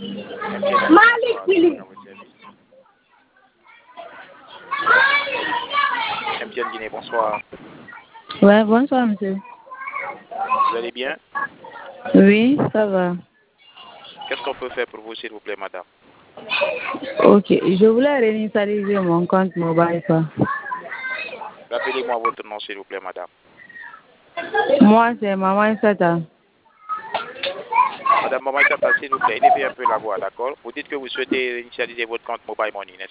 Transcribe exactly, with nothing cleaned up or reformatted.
M T N Guinée, bonsoir, bienvenue à votre service. M T N Guinée, bonsoir. Ouais, bonsoir, monsieur. Vous allez bien? Oui, ça va. Qu'est-ce qu'on peut faire pour vous, s'il vous plaît, madame? Ok, je voulais réinitialiser mon compte mobile, quoi. Rappelez-moi votre nom, s'il vous plaît, madame. Moi, c'est Maman Issata. Madame Maman Issata, s'il vous plaît, élevez un peu la voix, d'accord? Vous dites que vous souhaitez initialiser votre compte Mobile Money, n'est-ce pas?